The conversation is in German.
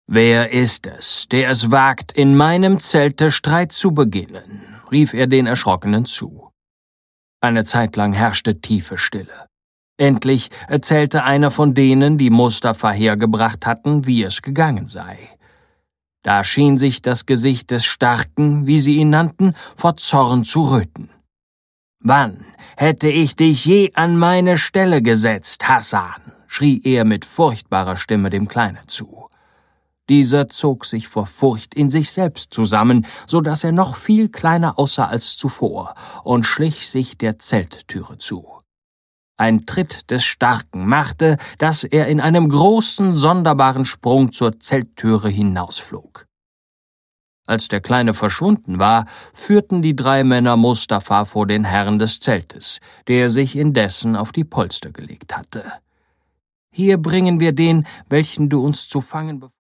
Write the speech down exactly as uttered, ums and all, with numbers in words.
»Wer ist es, der es wagt, in meinem Zelte Streit zu beginnen?« rief er den Erschrockenen zu. Eine Zeit lang herrschte tiefe Stille. Endlich erzählte einer von denen, die Mustafa hergebracht hatten, wie es gegangen sei. Da schien sich das Gesicht des Starken, wie sie ihn nannten, vor Zorn zu röten. »Wann hätte ich dich je an meine Stelle gesetzt, Hassan?« schrie er mit furchtbarer Stimme dem Kleinen zu. Dieser zog sich vor Furcht in sich selbst zusammen, so dass er noch viel kleiner aussah als zuvor, und schlich sich der Zelttüre zu. Ein Tritt des Starken machte, dass er in einem großen, sonderbaren Sprung zur Zelttüre hinausflog. Als der Kleine verschwunden war, führten die drei Männer Mustafa vor den Herrn des Zeltes, der sich indessen auf die Polster gelegt hatte. »Hier bringen wir den, welchen du uns zu fangen befohlen.«